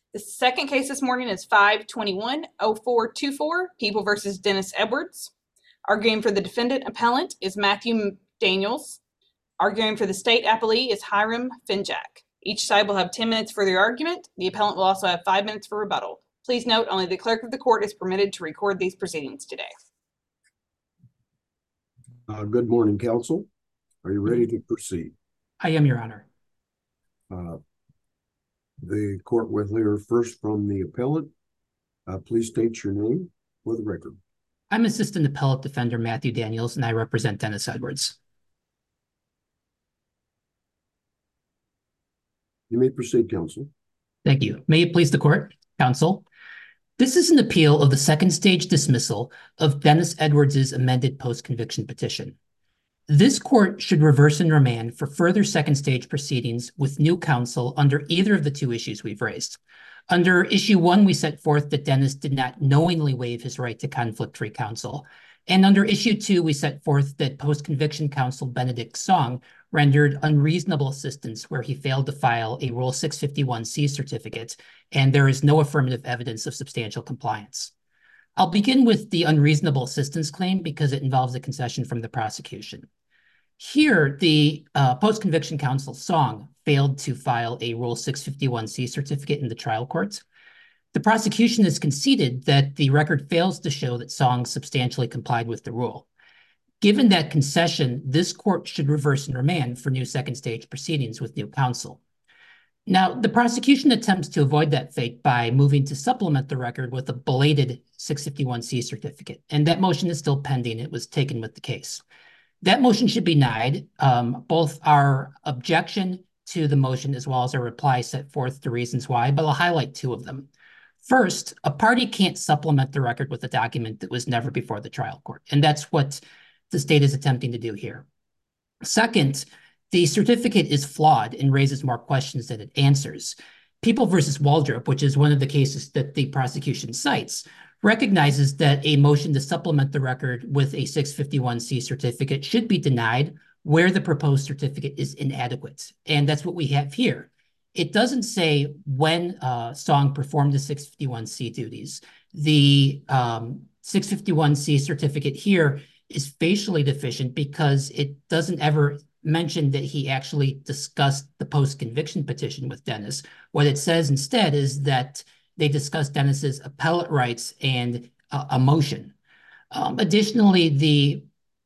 The second case this morning is 521-0424, People versus Dennis Edwards. Arguing for the defendant appellant is Matthew Daniels. Arguing for the state appellee is Hiram Finjack. Each side will have 10 minutes for their argument. The appellant will also have 5 minutes for rebuttal. Please note, only the clerk of the court is permitted to record these proceedings today. Good morning, counsel. Are you ready to proceed? I am, Your Honor. The court will hear first from the appellant. Please state your name for the record. I'm Assistant Appellate Defender Matthew Daniels, and I represent Dennis Edwards. You may proceed, counsel. Thank you. May it please the court, counsel. This is an appeal of the second stage dismissal of Dennis Edwards' amended post-conviction petition. This court should reverse and remand for further second stage proceedings with new counsel under either of the two issues we've raised. Under issue 1, we set forth that Dennis did not knowingly waive his right to conflict-free counsel. And under issue 2, we set forth that post-conviction counsel Benedict Song rendered unreasonable assistance where he failed to file a Rule 651C certificate, and there is no affirmative evidence of substantial compliance. I'll begin with the unreasonable assistance claim because it involves a concession from the prosecution. Here, the post-conviction counsel Song failed to file a Rule 651C certificate in the trial courts. The prosecution has conceded that the record fails to show that Song substantially complied with the rule. Given that concession, this court should reverse and remand for new second stage proceedings with new counsel. Now, the prosecution attempts to avoid that fate by moving to supplement the record with a belated 651C certificate, and that motion is still pending. It was taken with the case. That motion should be denied. Both our objection to the motion as well as our reply set forth the reasons why, but I'll highlight 2 of them. First, a party can't supplement the record with a document that was never before the trial court, and that's what the state is attempting to do here. Second, the certificate is flawed and raises more questions than it answers. People versus Waldrop, which is one of the cases that the prosecution cites, recognizes that a motion to supplement the record with a 651C certificate should be denied where the proposed certificate is inadequate. And that's what we have here. It doesn't say when Song performed the 651C duties. The 651C certificate here is facially deficient because it doesn't ever mention that he actually discussed the post-conviction petition with Dennis. What it says instead is that they discussed Dennis's appellate rights and a motion. Additionally, the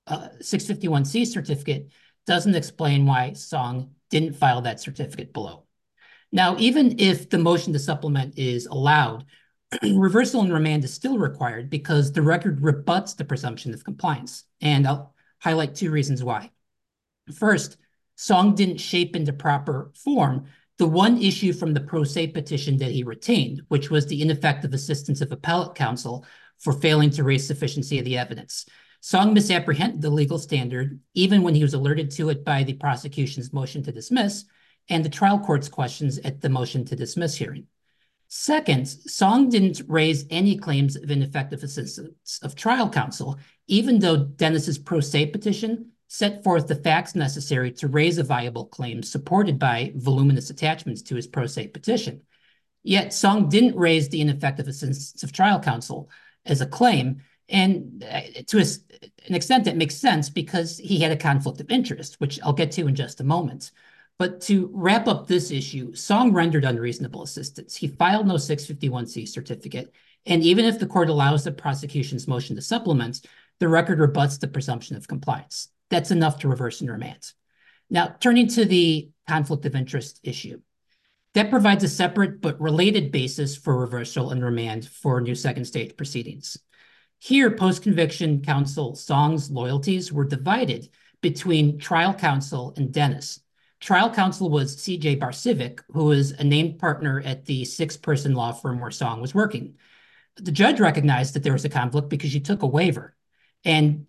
651C certificate doesn't explain why Song didn't file that certificate below. Now, even if the motion to supplement is allowed, reversal and remand is still required because the record rebuts the presumption of compliance. And I'll highlight 2 reasons why. First, Song didn't shape into proper form the one issue from the pro se petition that he retained, which was the ineffective assistance of appellate counsel for failing to raise sufficiency of the evidence. Song misapprehended the legal standard, even when he was alerted to it by the prosecution's motion to dismiss and the trial court's questions at the motion to dismiss hearing. Second, Song didn't raise any claims of ineffective assistance of trial counsel, even though Dennis's pro se petition set forth the facts necessary to raise a viable claim supported by voluminous attachments to his pro se petition. Yet Song didn't raise the ineffective assistance of trial counsel as a claim, and to an extent that makes sense because he had a conflict of interest, which I'll get to in just a moment. But to wrap up this issue, Song rendered unreasonable assistance. He filed no 651C certificate, and even if the court allows the prosecution's motion to supplement, the record rebuts the presumption of compliance. That's enough to reverse and remand. Now, turning to the conflict of interest issue, that provides a separate but related basis for reversal and remand for new second stage proceedings. Here, post-conviction counsel Song's loyalties were divided between trial counsel and Dennis. Trial counsel was C.J. Barsivic, who was a named partner at the 6-person law firm where Song was working. The judge recognized that there was a conflict because she took a waiver. And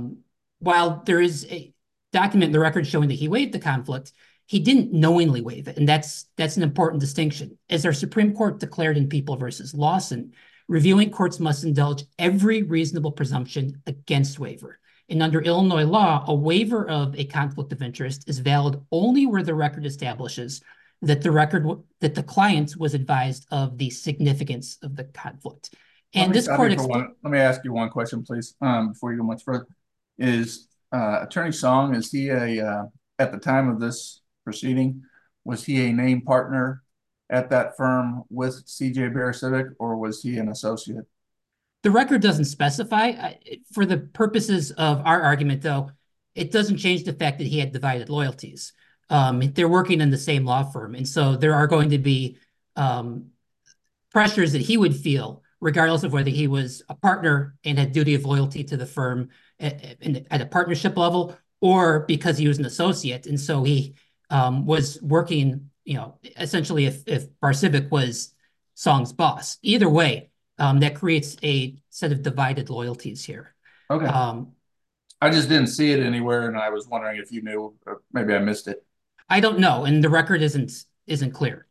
while there is a document in the record showing that he waived the conflict, he didn't knowingly waive it. And that's an important distinction. As our Supreme Court declared in People versus Lawson, reviewing courts must indulge every reasonable presumption against waiver. And under Illinois law, a waiver of a conflict of interest is valid only where the record establishes that that the client was advised of the significance of the conflict. And this court let me ask you one question, please, before you go much further. Is Attorney Song, is he at the time of this proceeding, was he a named partner at that firm with CJ Bear Civic, or was he an associate? The record doesn't specify. For the purposes of our argument, though, it doesn't change the fact that he had divided loyalties. They're working in the same law firm, and so there are going to be pressures that he would feel, regardless of whether he was a partner and had duty of loyalty to the firm at a partnership level, or because he was an associate, and so he was working, essentially if Bar Civic was Song's boss. Either way, that creates a set of divided loyalties here. Okay. I just didn't see it anywhere, and I was wondering if you knew, or maybe I missed it. I don't know, and the record isn't clear.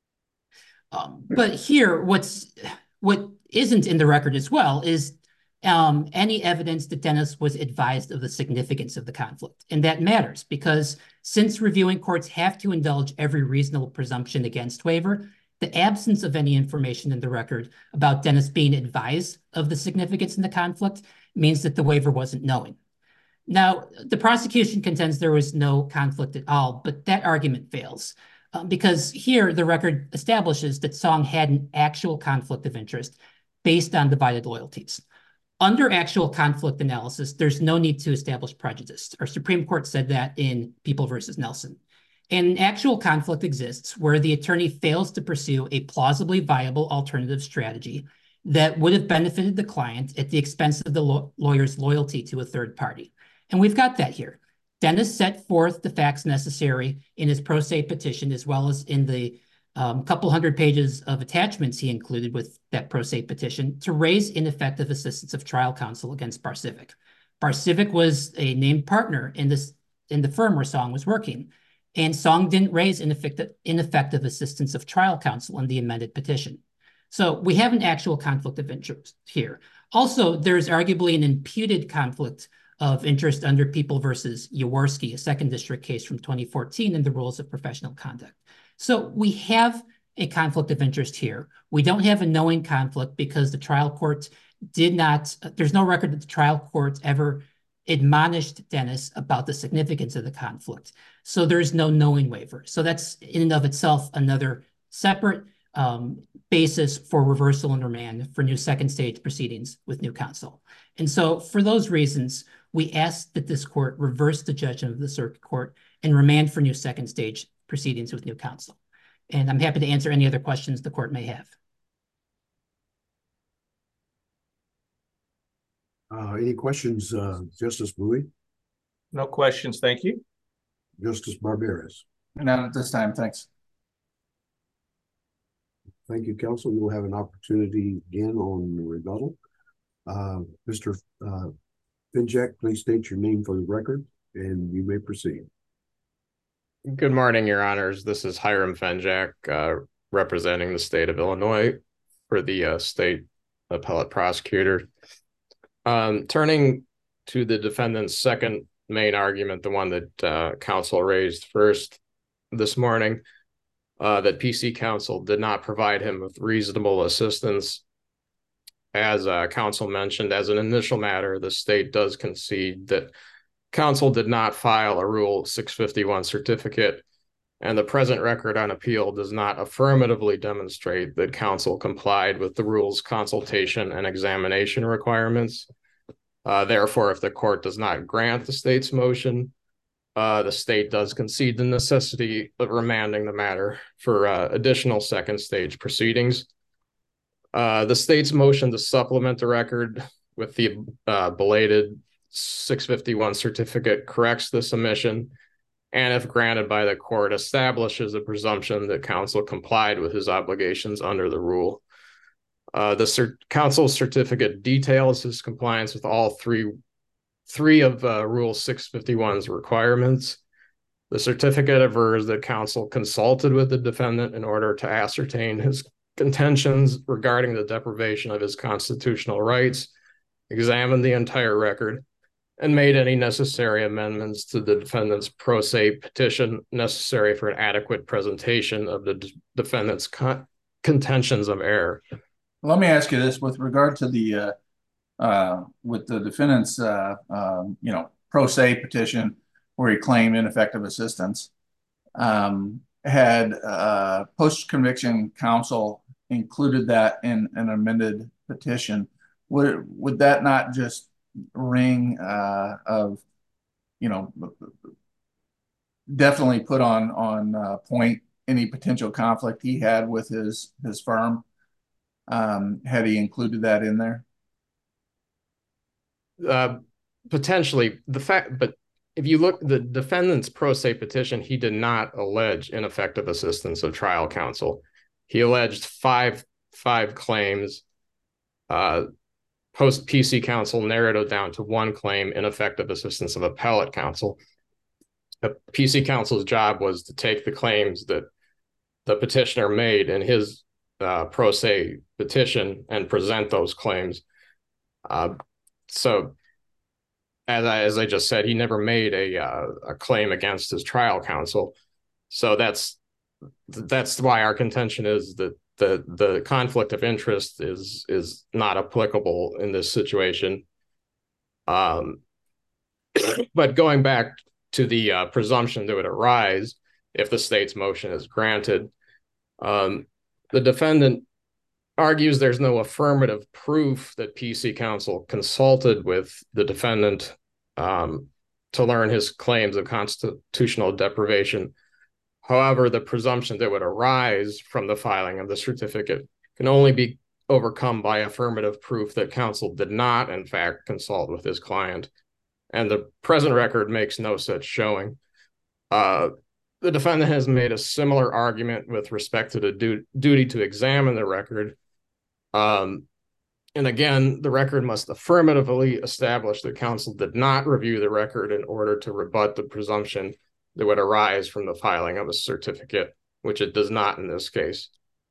But here, what isn't in the record as well is any evidence that Dennis was advised of the significance of the conflict. And that matters because since reviewing courts have to indulge every reasonable presumption against waiver, the absence of any information in the record about Dennis being advised of the significance in the conflict means that the waiver wasn't knowing. Now, the prosecution contends there was no conflict at all, but that argument fails because here the record establishes that Song had an actual conflict of interest based on divided loyalties. Under actual conflict analysis, there's no need to establish prejudice. Our Supreme Court said that in People versus Nelson. And actual conflict exists where the attorney fails to pursue a plausibly viable alternative strategy that would have benefited the client at the expense of the lawyer's loyalty to a third party. And we've got that here. Dennis set forth the facts necessary in his pro se petition, as well as in the couple hundred pages of attachments he included with that pro se petition to raise ineffective assistance of trial counsel against Bar Civic. Bar Civic was a named partner in the firm where Song was working, and Song didn't raise ineffective assistance of trial counsel in the amended petition. So we have an actual conflict of interest here. Also, there's arguably an imputed conflict of interest under People versus Jaworski, a second district case from 2014 in the Rules of Professional Conduct. So we have a conflict of interest here. We don't have a knowing conflict because the trial court there's no record that the trial court ever admonished Dennis about the significance of the conflict. So there's no knowing waiver. So that's in and of itself another separate basis for reversal and remand for new second stage proceedings with new counsel. And so for those reasons, we ask that this court reverse the judgment of the circuit court and remand for new second stage proceedings with new counsel. And I'm happy to answer any other questions the court may have. Any questions, Justice Bowie? No questions, thank you. Justice Barberas? Not at this time, thanks. Thank you, counsel. You'll have an opportunity again on the rebuttal. Mr. Finjack, please state your name for the record, and you may proceed. Good morning, Your Honors. This is Hiram Finjack, representing the state of Illinois for the state appellate prosecutor. Turning to the defendant's second main argument, the one that counsel raised first this morning, that PC counsel did not provide him with reasonable assistance. As counsel mentioned, as an initial matter, the state does concede that counsel did not file a Rule 651 certificate, and the present record on appeal does not affirmatively demonstrate that counsel complied with the rule's consultation and examination requirements. Therefore, if the court does not grant the state's motion, the state does concede the necessity of remanding the matter for additional second stage proceedings. The state's motion to supplement the record with the belated 651 certificate corrects this omission, and if granted by the court, establishes a presumption that counsel complied with his obligations under the rule. The counsel's certificate details his compliance with all three of Rule 651's requirements. The certificate avers that counsel consulted with the defendant in order to ascertain his contentions regarding the deprivation of his constitutional rights, examined the entire record, and made any necessary amendments to the defendant's pro se petition necessary for an adequate presentation of the defendant's contentions of error. Let me ask you this with regard to the defendant's pro se petition where he claimed ineffective assistance. Had post-conviction counsel included that in an amended petition, would that not just ring definitely put on point any potential conflict he had with his firm, had he included that in there? Potentially, but if you look the defendant's pro se petition, he did not allege ineffective assistance of trial counsel. He alleged five claims. Post PC counsel narrowed it down to one claim: ineffective assistance of appellate counsel. The PC counsel's job was to take the claims that the petitioner made in his pro se petition and present those claims. So as I just said, he never made a claim against his trial counsel. So that's why our contention is that the conflict of interest is not applicable in this situation. But going back to the presumption that would arise if the state's motion is granted, the defendant argues there's no affirmative proof that PC counsel consulted with the defendant to learn his claims of constitutional deprivation. However, the presumption that would arise from the filing of the certificate can only be overcome by affirmative proof that counsel did not, in fact, consult with his client. And the present record makes no such showing. The defendant has made a similar argument with respect to the duty to examine the record. And again, the record must affirmatively establish that counsel did not review the record in order to rebut the presumption that would arise from the filing of a certificate, which it does not in this case.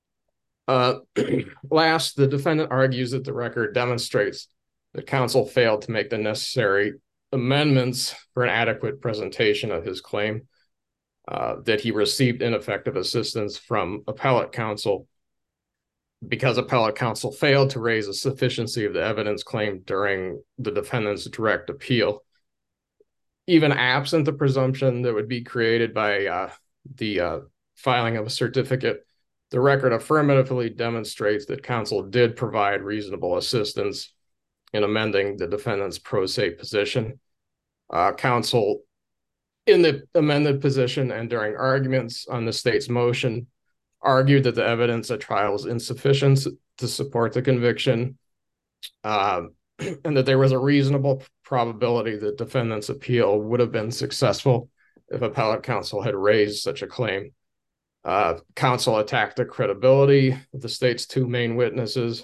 Last, the defendant argues that the record demonstrates that counsel failed to make the necessary amendments for an adequate presentation of his claim, that he received ineffective assistance from appellate counsel because appellate counsel failed to raise a sufficiency of the evidence claimed during the defendant's direct appeal. Even absent the presumption that would be created by the filing of a certificate, the record affirmatively demonstrates that counsel did provide reasonable assistance in amending the defendant's pro se position. Counsel in the amended position and during arguments on the state's motion argued that the evidence at trial was insufficient to support the conviction, and that there was a reasonable probability that defendant's appeal would have been successful if appellate counsel had raised such a claim. Counsel attacked the credibility of the state's two main witnesses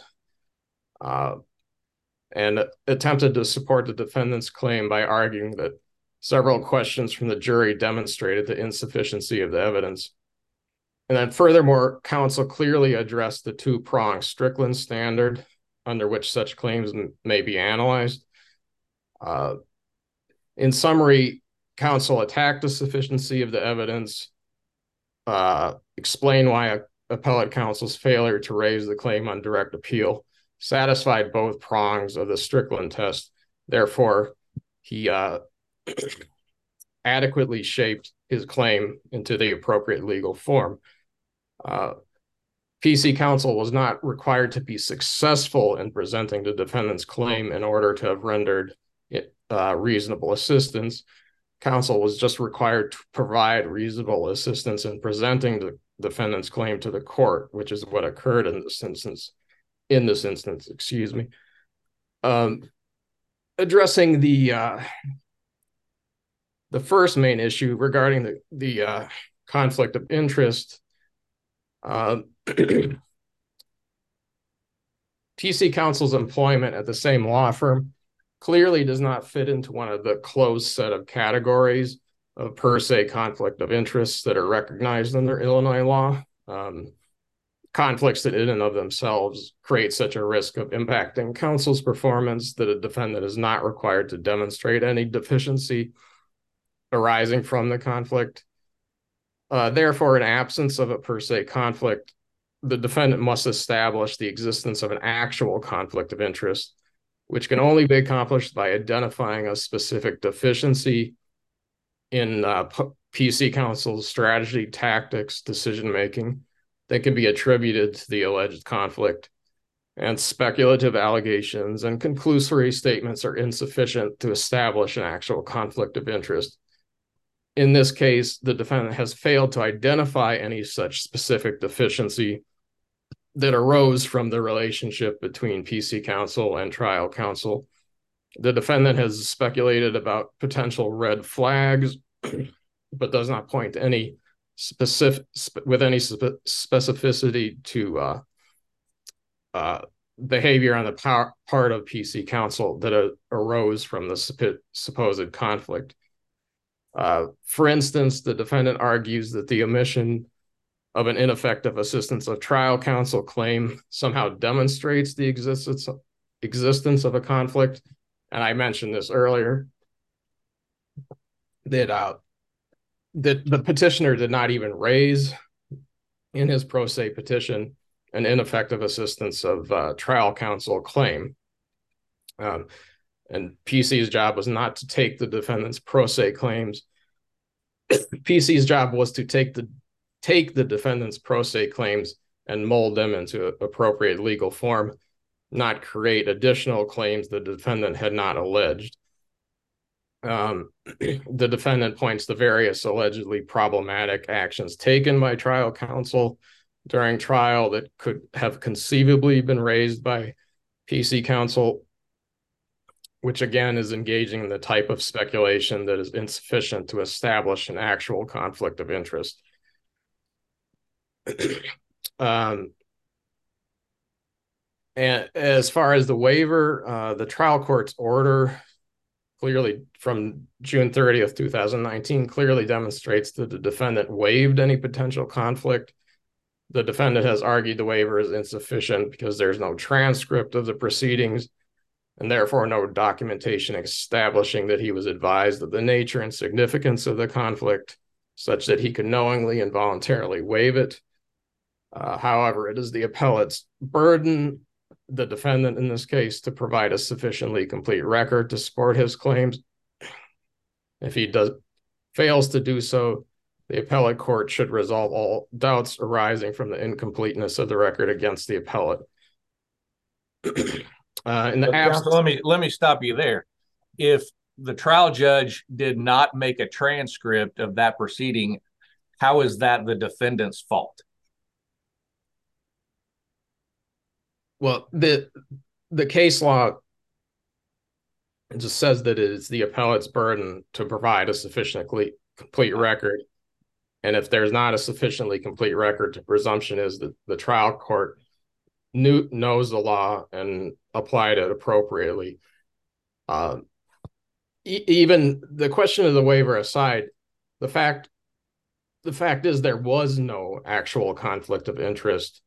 and attempted to support the defendant's claim by arguing that several questions from the jury demonstrated the insufficiency of the evidence. And then furthermore, counsel clearly addressed the two-pronged Strickland standard under which such claims may be analyzed. In summary, counsel attacked the sufficiency of the evidence, explained why appellate counsel's failure to raise the claim on direct appeal satisfied both prongs of the Strickland test. Therefore, he adequately shaped his claim into the appropriate legal form. PC counsel was not required to be successful in presenting the defendant's claim in order to have rendered it reasonable assistance. Counsel was just required to provide reasonable assistance in presenting the defendant's claim to the court, which is what occurred in this instance. Addressing the first main issue regarding the conflict of interest, PC counsel's employment at the same law firm clearly does not fit into one of the closed set of categories of per se conflict of interests that are recognized under Illinois law. conflicts that in and of themselves create such a risk of impacting counsel's performance that a defendant is not required to demonstrate any deficiency arising from the conflict. Therefore, in absence of a per se conflict, the defendant must establish the existence of an actual conflict of interest, which can only be accomplished by identifying a specific deficiency in PC counsel's strategy, tactics, decision-making that can be attributed to the alleged conflict. And speculative allegations and conclusory statements are insufficient to establish an actual conflict of interest. In this case, the defendant has failed to identify any such specific deficiency that arose from the relationship between PC counsel and trial counsel. The defendant has speculated about potential red flags, but does not point to any specificity to behavior on the part of PC counsel that arose from the supposed conflict. For instance, the defendant argues that the omission of an ineffective assistance of trial counsel claim somehow demonstrates the existence of a conflict. And I mentioned this earlier, that the petitioner did not even raise in his pro se petition an ineffective assistance of trial counsel claim. And PC's job was not to take the defendant's pro se claims. PC's job was to take the defendant's pro se claims and mold them into appropriate legal form, not create additional claims the defendant had not alleged. The defendant points to various allegedly problematic actions taken by trial counsel during trial that could have conceivably been raised by PC counsel, which again is engaging in the type of speculation that is insufficient to establish an actual conflict of interest. And as far as the waiver, the trial court's order clearly from June 30th, 2019, clearly demonstrates that the defendant waived any potential conflict. The defendant has argued the waiver is insufficient because there's no transcript of the proceedings and therefore no documentation establishing that he was advised of the nature and significance of the conflict such that he could knowingly and voluntarily waive it. However, it is the appellate's burden, the defendant in this case, to provide a sufficiently complete record to support his claims. If he fails to do so, the appellate court should resolve all doubts arising from the incompleteness of the record against the appellate. Counsel, let me stop you there. If the trial judge did not make a transcript of that proceeding, how is that the defendant's fault? Well, the case law just says that it is the appellate's burden to provide a sufficiently complete record. And if there's not a sufficiently complete record, the presumption is that the trial court knows the law and applied it appropriately. Even the question of the waiver aside, the fact is there was no actual conflict of interest.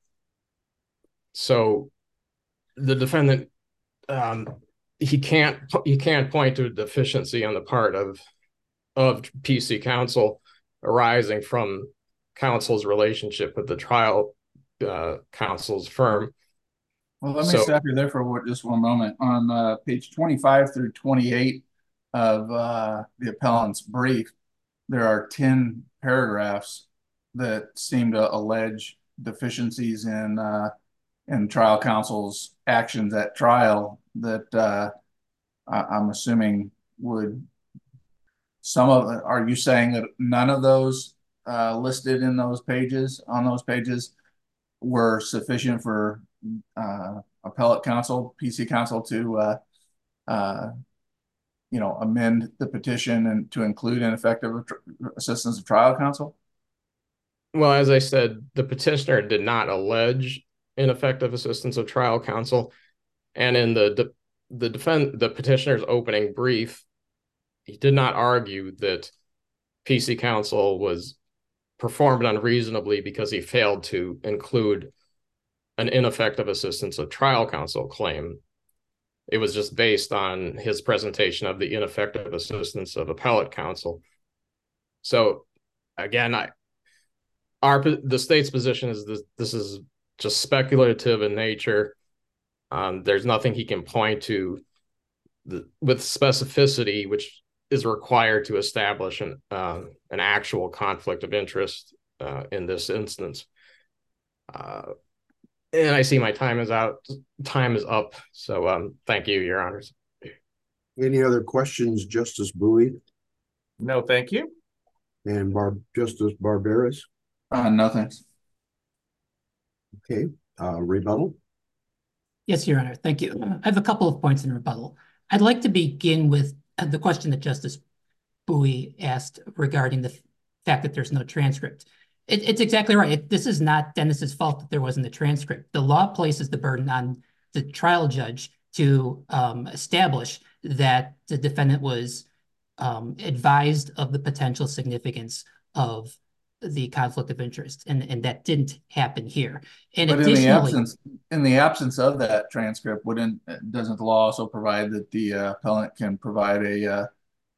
So the defendant, he can't point to a deficiency on the part of PC counsel arising from counsel's relationship with the trial counsel's firm. Well, let me stop you there for just one moment. On page 25 through 28 of the appellant's brief, there are 10 paragraphs that seem to allege deficiencies in trial counsel's actions at trial that I'm assuming would are you saying that none of those listed in those pages, on those pages, were sufficient for appellate counsel, PC counsel to amend the petition and to include ineffective assistance of trial counsel? Well, as I said, the petitioner did not allege ineffective assistance of trial counsel, and in the petitioner's opening brief, he did not argue that PC counsel was performed unreasonably because he failed to include an ineffective assistance of trial counsel claim. It was just based on his presentation of the ineffective assistance of appellate counsel. So again, the state's position is this is just speculative in nature. There's nothing he can point to with specificity, which is required to establish an actual conflict of interest in this instance. And I see my time is up. So thank you, Your Honors. Any other questions, Justice Bowie No, thank you. and Justice Barberis? Nothing. Okay, rebuttal. Yes, Your Honor. Thank you. I have a couple of points in rebuttal. I'd like to begin with the question that Justice Bowie asked regarding the fact that there's no transcript. It's exactly right. This is not Dennis's fault that there wasn't a transcript. The law places the burden on the trial judge to establish that the defendant was advised of the potential significance of the conflict of interest, and that didn't happen here. And But additionally, in the absence of that transcript, doesn't the law also provide that the appellant can provide a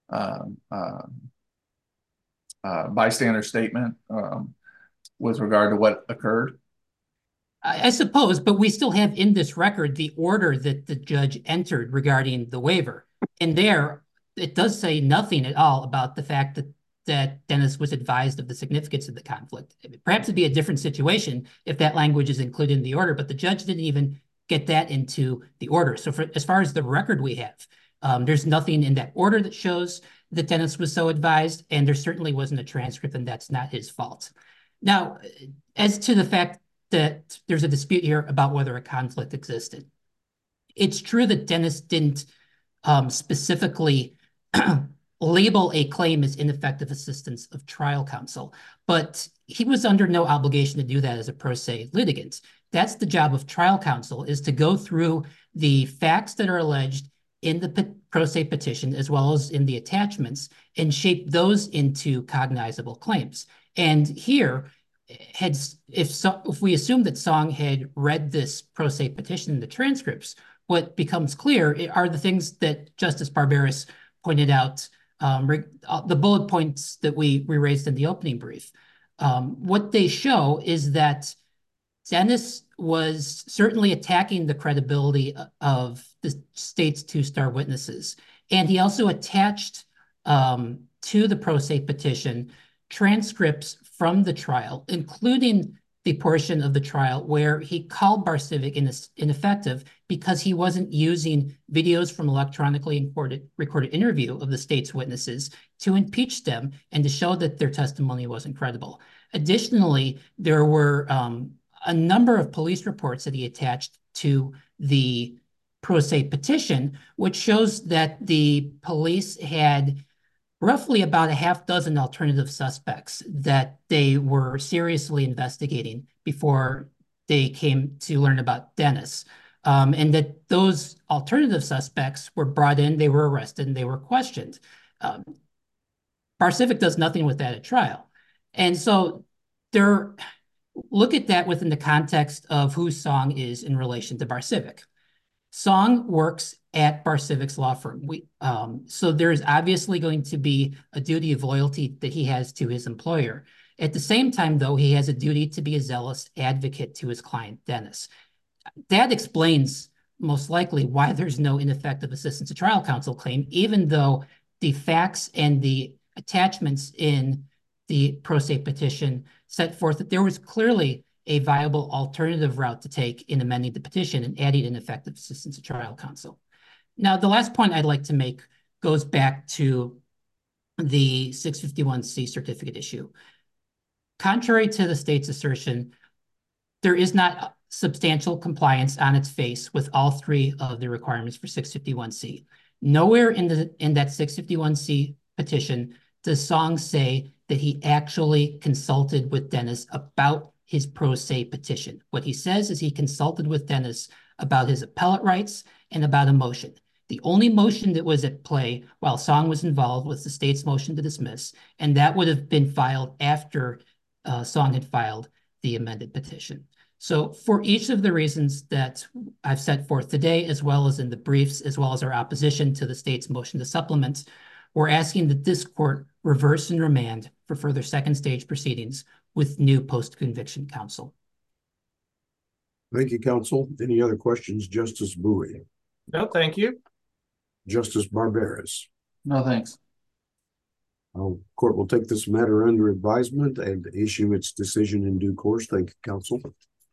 bystander statement with regard to what occurred? I suppose, but we still have in this record the order that the judge entered regarding the waiver. And there, it does say nothing at all about the fact that Dennis was advised of the significance of the conflict. Perhaps it'd be a different situation if that language is included in the order, but the judge didn't even get that into the order. So as far as the record we have, there's nothing in that order that shows that Dennis was so advised, and there certainly wasn't a transcript, and that's not his fault. Now, as to the fact that there's a dispute here about whether a conflict existed, it's true that Dennis didn't specifically label a claim as ineffective assistance of trial counsel, but he was under no obligation to do that as a pro se litigant. That's the job of trial counsel, is to go through the facts that are alleged in the pro se petition as well as in the attachments and shape those into cognizable claims. And here, if we assume that Song had read this pro se petition in the transcripts, what becomes clear are the things that Justice Barberis pointed out, the bullet points that we raised in the opening brief. What they show is that Dennis was certainly attacking the credibility of the state's two-star witnesses. And he also attached to the pro se petition transcripts from the trial, including the portion of the trial where he called Barsivic ineffective because he wasn't using videos from electronically recorded interview of the state's witnesses to impeach them and to show that their testimony wasn't credible. Additionally, there were a number of police reports that he attached to the pro se petition, which shows that the police had roughly about a half dozen alternative suspects that they were seriously investigating before they came to learn about Dennis. And that those alternative suspects were brought in, they were arrested, and they were questioned. Barsivic does nothing with that at trial. And so look at that within the context of who Song is in relation to Barsivic. Song works at Barsivic's law firm. So there's obviously going to be a duty of loyalty that he has to his employer. At the same time, though, he has a duty to be a zealous advocate to his client, Dennis. That explains most likely why there's no ineffective assistance to trial counsel claim, even though the facts and the attachments in the pro se petition set forth that there was clearly a viable alternative route to take in amending the petition and adding an effective assistance to trial counsel. Now, the last point I'd like to make goes back to the 651C certificate issue. Contrary to the state's assertion, there is not substantial compliance on its face with all three of the requirements for 651C. Nowhere in that 651C petition does Song say that he actually consulted with Dennis about his pro se petition. What he says is he consulted with Dennis about his appellate rights and about a motion. The only motion that was at play while Song was involved was the state's motion to dismiss, and that would have been filed after Song had filed the amended petition. So for each of the reasons that I've set forth today, as well as in the briefs, as well as our opposition to the state's motion to supplement, we're asking that this court reverse and remand for further second stage proceedings with new post-conviction counsel. Thank you, counsel. Any other questions, Justice Bowie? No, thank you. Justice Barberas? No, thanks. Court will take this matter under advisement and issue its decision in due course. Thank you, counsel.